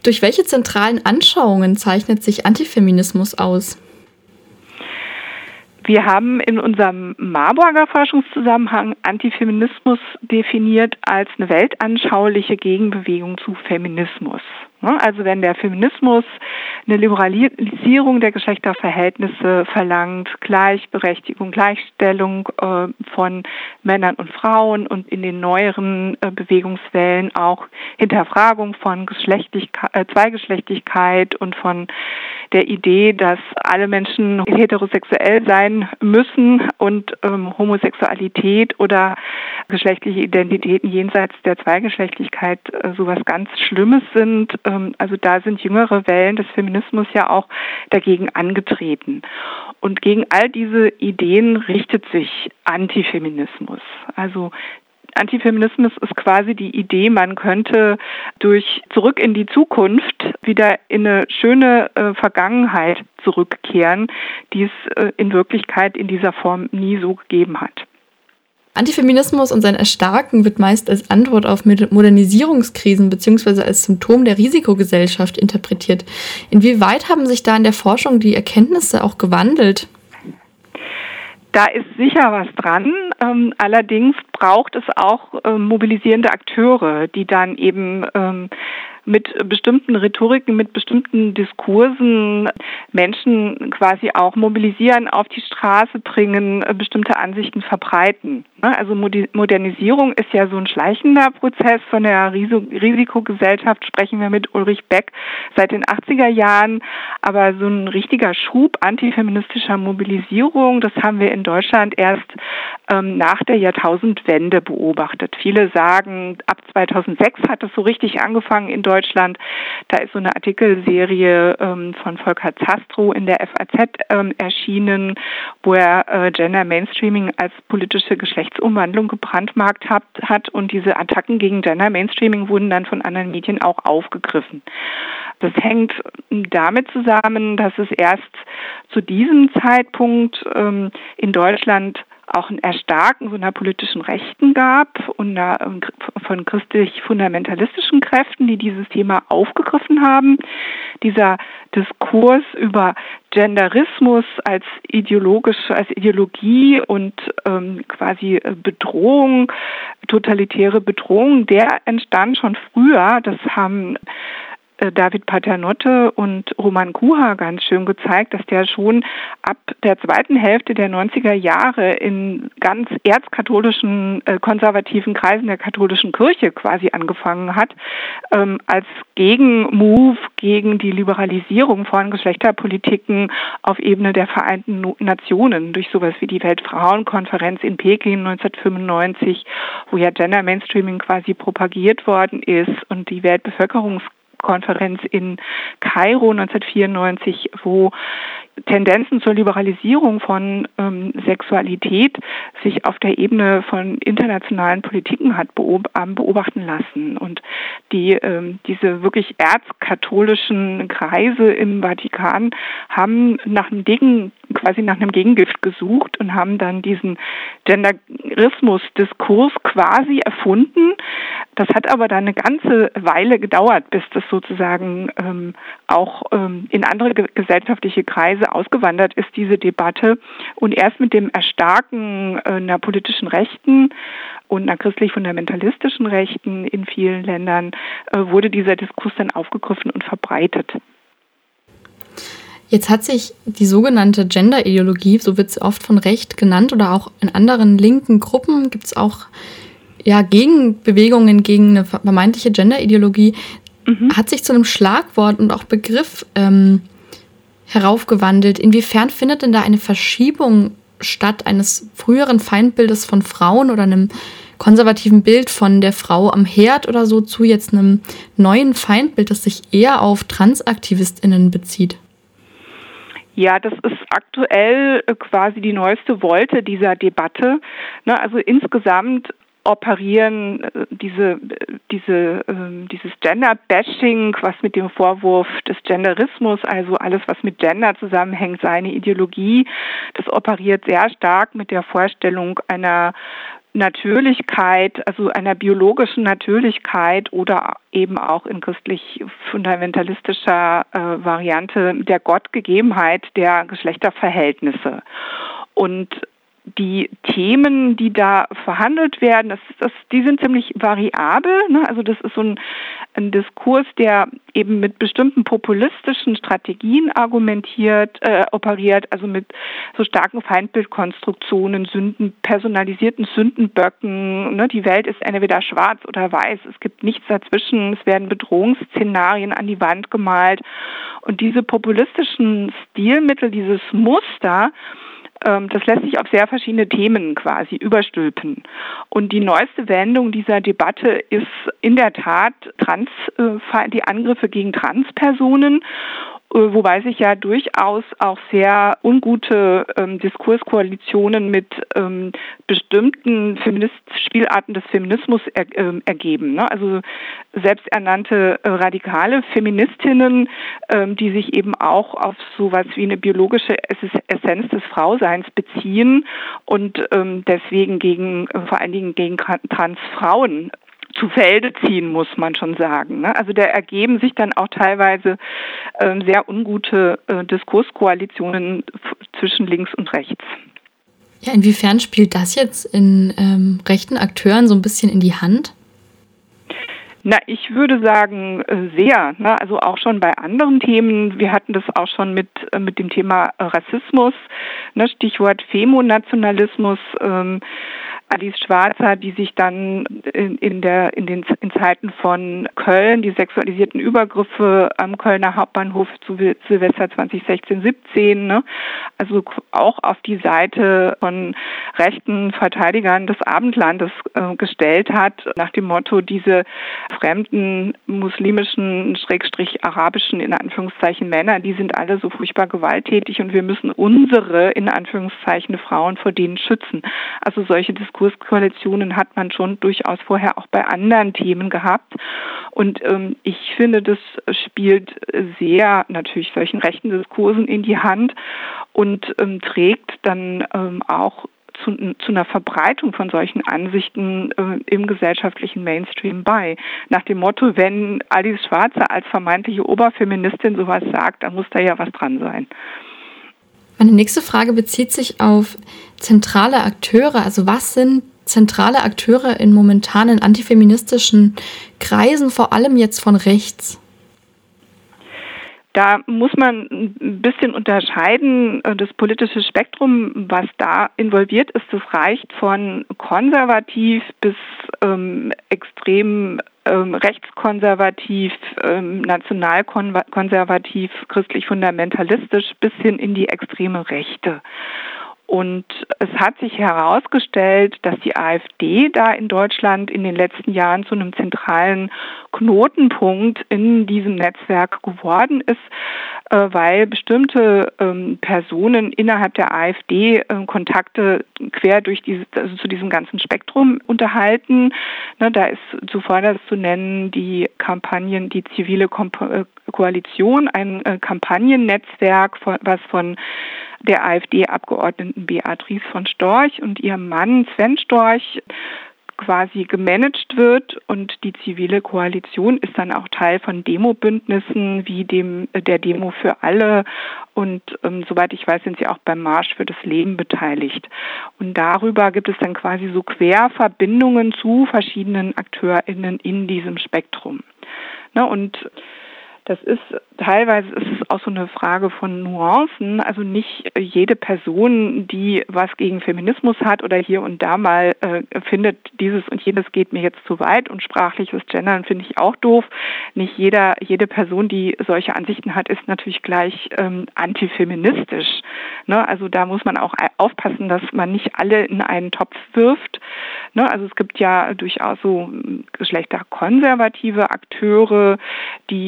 Durch welche zentralen Anschauungen zeichnet sich Antifeminismus aus? Wir haben in unserem Marburger Forschungszusammenhang Antifeminismus definiert als eine weltanschauliche Gegenbewegung zu Feminismus. Also wenn der Feminismus eine Liberalisierung der Geschlechterverhältnisse verlangt, Gleichberechtigung, Gleichstellung von Männern und Frauen und in den neueren Bewegungswellen auch Hinterfragung von Zweigeschlechtlichkeit und von der Idee, dass alle Menschen heterosexuell sein müssen und Homosexualität oder geschlechtliche Identitäten jenseits der Zweigeschlechtlichkeit sowas ganz Schlimmes sind. Also da sind jüngere Wellen des Feminismus ja auch dagegen angetreten. Und gegen all diese Ideen richtet sich Antifeminismus. Also Antifeminismus ist quasi die Idee, man könnte durch Zurück in die Zukunft wieder in eine schöne Vergangenheit zurückkehren, die es in Wirklichkeit in dieser Form nie so gegeben hat. Antifeminismus und sein Erstarken wird meist als Antwort auf Modernisierungskrisen bzw. als Symptom der Risikogesellschaft interpretiert. Inwieweit haben sich da in der Forschung die Erkenntnisse auch gewandelt? Da ist sicher was dran. Allerdings braucht es auch mobilisierende Akteure, die dann eben mit bestimmten Rhetoriken, mit bestimmten Diskursen Menschen quasi auch mobilisieren, auf die Straße bringen, bestimmte Ansichten verbreiten. Also Modernisierung ist ja so ein schleichender Prozess. Von der Risikogesellschaft sprechen wir mit Ulrich Beck seit den 80er Jahren. Aber so ein richtiger Schub antifeministischer Mobilisierung, das haben wir in Deutschland erst nach der Jahrtausendwende beobachtet. Viele sagen, ab 2006 hat es so richtig angefangen in Deutschland. Da ist so eine Artikelserie von Volker Zastrow in der FAZ erschienen, wo er Gender Mainstreaming als politische Geschlechtsumwandlung gebrandmarkt hat und diese Attacken gegen Gender Mainstreaming wurden dann von anderen Medien auch aufgegriffen. Das hängt damit zusammen, dass es erst zu diesem Zeitpunkt in Deutschland auch ein Erstarken so einer politischen Rechten gab und von christlich-fundamentalistischen Kräften, die dieses Thema aufgegriffen haben. Dieser Diskurs über Genderismus als Ideologie und quasi Bedrohung, totalitäre Bedrohung, der entstand schon früher. Das haben David Paternotte und Roman Kuha ganz schön gezeigt, dass der schon ab der zweiten Hälfte der 90er Jahre in ganz erzkatholischen, konservativen Kreisen der katholischen Kirche quasi angefangen hat, als Gegenmove gegen die Liberalisierung von Geschlechterpolitiken auf Ebene der Vereinten Nationen durch sowas wie die Weltfrauenkonferenz in Peking 1995, wo ja Gender Mainstreaming quasi propagiert worden ist, und die Weltbevölkerungskonferenz in Kairo 1994, wo Tendenzen zur Liberalisierung von Sexualität sich auf der Ebene von internationalen Politiken hat beobachten lassen. Und diese wirklich erzkatholischen Kreise im Vatikan haben nach einem Gegengift gesucht und haben dann diesen Genderismus-Diskurs quasi erfunden. Das hat aber dann eine ganze Weile gedauert, bis das sozusagen auch in andere gesellschaftliche Kreise ausgewandert ist, diese Debatte. Und erst mit dem Erstarken einer politischen Rechten und einer christlich-fundamentalistischen Rechten in vielen Ländern wurde dieser Diskurs dann aufgegriffen und verbreitet. Jetzt hat sich die sogenannte Gender-Ideologie, so wird sie oft von Recht genannt, oder auch in anderen linken Gruppen gibt es auch Gegenbewegungen gegen eine vermeintliche Gender-Ideologie, hat sich zu einem Schlagwort und auch Begriff heraufgewandelt. Inwiefern findet denn da eine Verschiebung statt eines früheren Feindbildes von Frauen oder einem konservativen Bild von der Frau am Herd oder so zu jetzt einem neuen Feindbild, das sich eher auf TransaktivistInnen bezieht? Ja, das ist aktuell quasi die neueste Wolte dieser Debatte. Also insgesamt operieren dieses Gender-Bashing, was mit dem Vorwurf des Genderismus, also alles, was mit Gender zusammenhängt, seine Ideologie, das operiert sehr stark mit der Vorstellung einer Natürlichkeit, also einer biologischen Natürlichkeit oder eben auch in christlich-fundamentalistischer Variante der Gottgegebenheit der Geschlechterverhältnisse. Und die Themen, die da verhandelt werden, die sind ziemlich variabel. Ne? Also das ist so ein Diskurs, der eben mit bestimmten populistischen Strategien operiert, also mit so starken Feindbildkonstruktionen, personalisierten Sündenböcken. Ne? Die Welt ist entweder schwarz oder weiß. Es gibt nichts dazwischen. Es werden Bedrohungsszenarien an die Wand gemalt. Und diese populistischen Stilmittel, dieses Muster, das lässt sich auf sehr verschiedene Themen quasi überstülpen. Und die neueste Wendung dieser Debatte ist in der Tat die Angriffe gegen Transpersonen, wobei sich ja durchaus auch sehr ungute Diskurskoalitionen mit bestimmten Spielarten des Feminismus ergeben. Ne? Also selbsternannte radikale Feministinnen, die sich eben auch auf sowas wie eine biologische Essenz des Frauseins beziehen und deswegen vor allen Dingen gegen Transfrauen zu Felde ziehen, muss man schon sagen. Ne? Also da ergeben sich dann auch teilweise sehr ungute Diskurskoalitionen zwischen links und rechts. Ja, inwiefern spielt das jetzt in rechten Akteuren so ein bisschen in die Hand? Na, ich würde sagen, sehr. Ne? Also auch schon bei anderen Themen. Wir hatten das auch schon mit dem Thema Rassismus, ne? Stichwort Femonationalismus. Alice Schwarzer, die sich dann in Zeiten von Köln, die sexualisierten Übergriffe am Kölner Hauptbahnhof zu Silvester 2016/17, ne? Also auch auf die Seite von rechten Verteidigern des Abendlandes gestellt hat, nach dem Motto, diese fremden muslimischen, arabischen, in Anführungszeichen, Männer, die sind alle so furchtbar gewalttätig und wir müssen unsere, in Anführungszeichen, Frauen vor denen schützen. Also solche Diskurskoalitionen hat man schon durchaus vorher auch bei anderen Themen gehabt. Und ich finde, das spielt sehr natürlich solchen rechten Diskursen in die Hand und trägt dann auch zu einer Verbreitung von solchen Ansichten im gesellschaftlichen Mainstream bei. Nach dem Motto, wenn Alice Schwarzer als vermeintliche Oberfeministin sowas sagt, dann muss da ja was dran sein. Meine nächste Frage bezieht sich auf zentrale Akteure. Also was sind zentrale Akteure in momentanen antifeministischen Kreisen, vor allem jetzt von rechts? Da muss man ein bisschen unterscheiden. Das politische Spektrum, was da involviert ist, das reicht von konservativ bis extrem rechtskonservativ, nationalkonservativ, christlich-fundamentalistisch bis hin in die extreme Rechte. Und es hat sich herausgestellt, dass die AfD da in Deutschland in den letzten Jahren zu einem zentralen Knotenpunkt in diesem Netzwerk geworden ist, weil bestimmte Personen innerhalb der AfD Kontakte quer zu diesem ganzen Spektrum unterhalten. Ne, da ist zuvor zu nennen die zivile Koalition, ein Kampagnennetzwerk, was von der AfD-Abgeordneten Beatrice von Storch und ihrem Mann Sven Storch quasi gemanagt wird, und die zivile Koalition ist dann auch Teil von Demobündnissen wie der Demo für alle, und soweit ich weiß, sind sie auch beim Marsch für das Leben beteiligt. Und darüber gibt es dann quasi so Querverbindungen zu verschiedenen AkteurInnen in diesem Spektrum. Ne, und teilweise ist es auch so eine Frage von Nuancen. Also nicht jede Person, die was gegen Feminismus hat oder hier und da mal findet, dieses und jenes geht mir jetzt zu weit und sprachliches Gendern finde ich auch doof. Nicht jede Person, die solche Ansichten hat, ist natürlich gleich antifeministisch. Ne? Also da muss man auch aufpassen, dass man nicht alle in einen Topf wirft. Ne? Also es gibt ja durchaus so geschlechterkonservative Akteure, die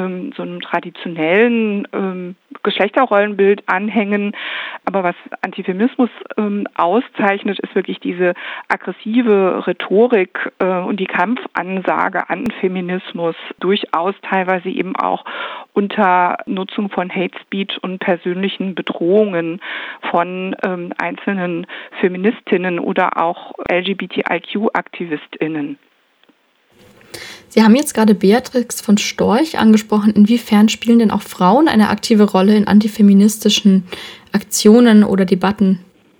so einem traditionellen Geschlechterrollenbild anhängen. Aber was Antifeminismus auszeichnet, ist wirklich diese aggressive Rhetorik und die Kampfansage an Feminismus, durchaus teilweise eben auch unter Nutzung von Hate Speech und persönlichen Bedrohungen von einzelnen Feministinnen oder auch LGBTIQ-AktivistInnen. Sie haben jetzt gerade Beatrix von Storch angesprochen. Inwiefern spielen denn auch Frauen eine aktive Rolle in antifeministischen Aktionen oder Debatten?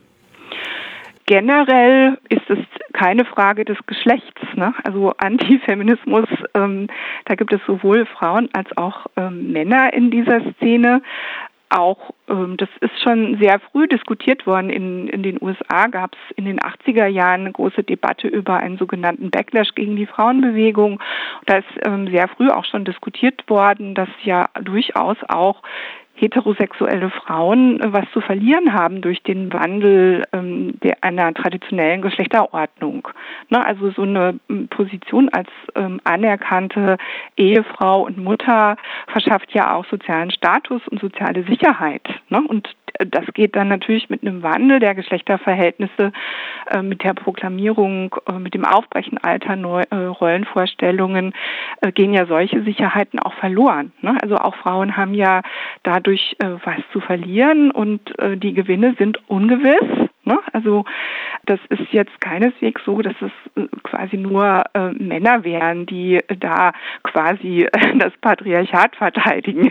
Generell ist es keine Frage des Geschlechts, ne? Also Antifeminismus, da gibt es sowohl Frauen als auch Männer in dieser Szene. Auch das ist schon sehr früh diskutiert worden. In den USA gab es in den 80er Jahren eine große Debatte über einen sogenannten Backlash gegen die Frauenbewegung. Da ist sehr früh auch schon diskutiert worden, dass ja durchaus auch heterosexuelle Frauen was zu verlieren haben durch den Wandel einer traditionellen Geschlechterordnung. Ne, also so eine Position als anerkannte Ehefrau und Mutter verschafft ja auch sozialen Status und soziale Sicherheit. Ne? Und das geht dann natürlich mit einem Wandel der Geschlechterverhältnisse, mit der Proklamierung, mit dem Aufbrechen alter Rollenvorstellungen, gehen ja solche Sicherheiten auch verloren. Ne? Also auch Frauen haben ja dadurch was zu verlieren und die Gewinne sind ungewiss. Ne? Also das ist jetzt keineswegs so, dass es quasi nur Männer wären, die da quasi das Patriarchat verteidigen.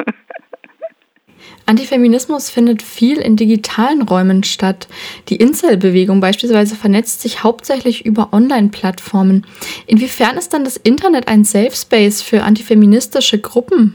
Antifeminismus findet viel in digitalen Räumen statt. Die Incel-Bewegung beispielsweise vernetzt sich hauptsächlich über Online-Plattformen. Inwiefern ist dann das Internet ein Safe Space für antifeministische Gruppen?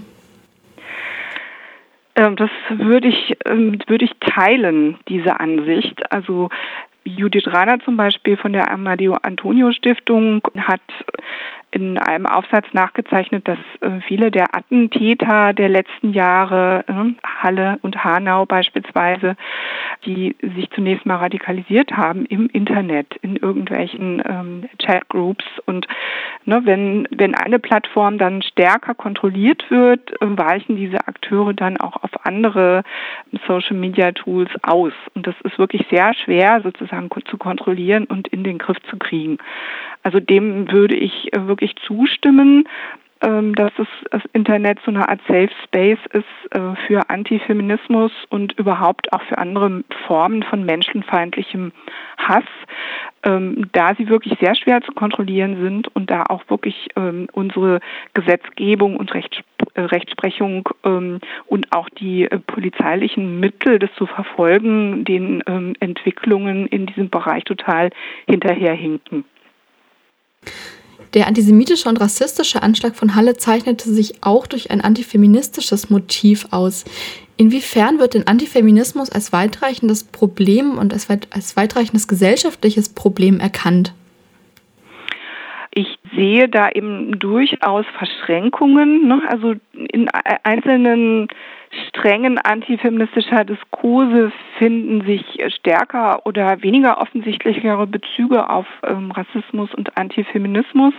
Das würde ich teilen, diese Ansicht. Also Judith Rahner zum Beispiel von der Amadeo Antonio Stiftung hat in einem Aufsatz nachgezeichnet, dass viele der Attentäter der letzten Jahre, Halle und Hanau beispielsweise, die sich zunächst mal radikalisiert haben im Internet, in irgendwelchen Chatgroups. Und wenn eine Plattform dann stärker kontrolliert wird, weichen diese Akteure dann auch auf andere Social-Media-Tools aus. Und das ist wirklich sehr schwer sozusagen zu kontrollieren und in den Griff zu kriegen. Also dem würde ich wirklich zustimmen, dass das Internet so eine Art Safe Space ist für Antifeminismus und überhaupt auch für andere Formen von menschenfeindlichem Hass, da sie wirklich sehr schwer zu kontrollieren sind und da auch wirklich unsere Gesetzgebung und Rechtsprechung und auch die polizeilichen Mittel, das zu verfolgen, den Entwicklungen in diesem Bereich total hinterherhinken. Der antisemitische und rassistische Anschlag von Halle zeichnete sich auch durch ein antifeministisches Motiv aus. Inwiefern wird denn Antifeminismus als weitreichendes Problem und als weitreichendes gesellschaftliches Problem erkannt? Ich sehe da eben durchaus Verschränkungen, ne? Also in einzelnen Strängen antifeministischer Diskurse finden sich stärker oder weniger offensichtlichere Bezüge auf Rassismus und Antisemitismus.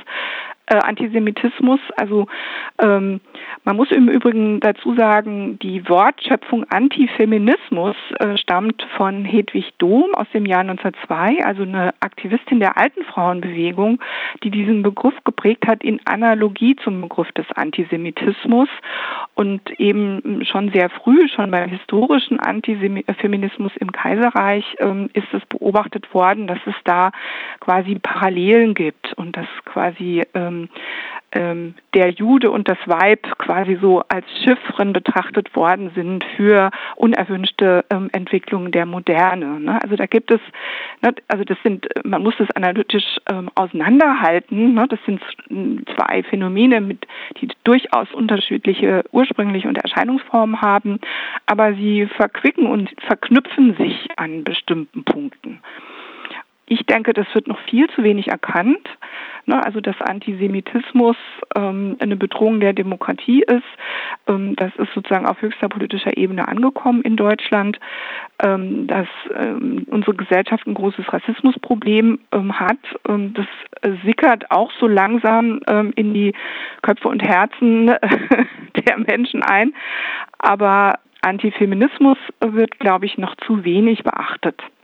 Also man muss im Übrigen dazu sagen, die Wortschöpfung Antifeminismus stammt von Hedwig Dohm aus dem Jahr 1902, also eine Aktivistin der Altenfrauenbewegung, die diesen Begriff geprägt hat in Analogie zum Begriff des Antisemitismus und eben schon sehr früh, schon beim historischen Antifeminismus im Kaiserreich ist es beobachtet worden, dass es da quasi Parallelen gibt und dass quasi der Jude und das Weib quasi so als Chiffren betrachtet worden sind für unerwünschte Entwicklungen der Moderne. Ne? Also da gibt es, man muss das analytisch auseinanderhalten. Ne? Das sind zwei Phänomene, die durchaus unterschiedliche ursprüngliche und Erscheinungsformen haben, aber sie verquicken und verknüpfen sich an bestimmten Punkten. Ich denke, das wird noch viel zu wenig erkannt. Also dass Antisemitismus eine Bedrohung der Demokratie ist. Das ist sozusagen auf höchster politischer Ebene angekommen in Deutschland. Dass unsere Gesellschaft ein großes Rassismusproblem hat. Das sickert auch so langsam in die Köpfe und Herzen der Menschen ein. Aber Antifeminismus wird, glaube ich, noch zu wenig beachtet.